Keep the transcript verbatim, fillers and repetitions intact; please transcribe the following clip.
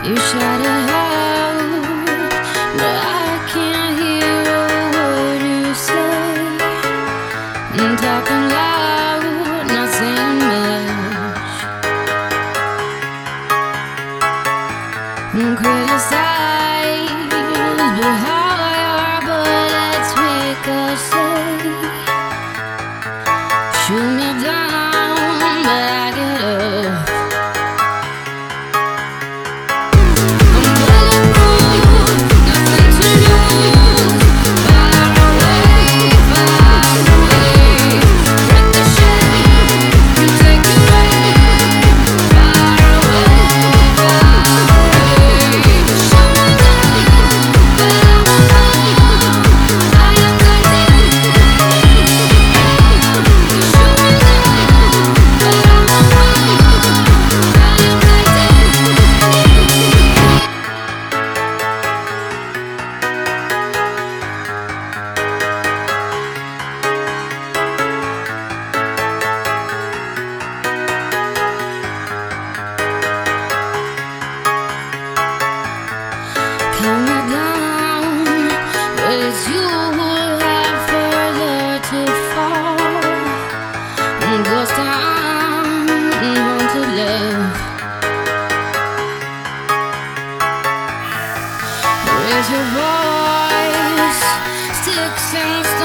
You shout it out, but I can't hear a word you say. I'm talking loud, not saying much. I'm criticized, but how your bullets ricochet. Shoot me down, but I get up. Calm me down, but it's you who have further to fall. Ghost town, haunted love. Raise your voice, sticks and